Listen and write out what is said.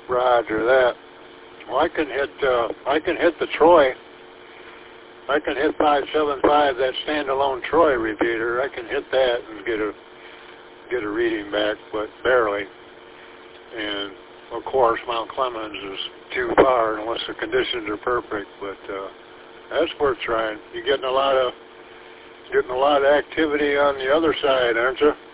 Roger that. Well, I can hit the Troy. I can hit 575, that standalone Troy repeater. I can hit that and get a reading back, but barely. And of course, Mount Clemens is too far unless the conditions are perfect. But that's worth trying. You're getting a lot of activity on the other side, aren't you?